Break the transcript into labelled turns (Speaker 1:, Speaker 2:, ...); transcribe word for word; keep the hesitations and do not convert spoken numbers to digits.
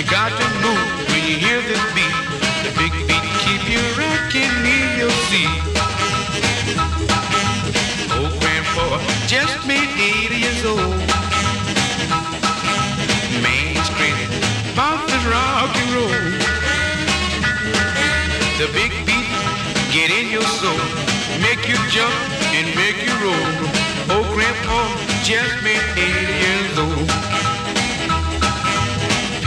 Speaker 1: got to move when you hear this beat. The big beat keep you rocking in your seat. Oh, grandpa just made eighty years old. Man, he's crazy about this rock and roll. The big beat get in your soul, make you jump and make you roll. Oh, grandpa just made eighty years old.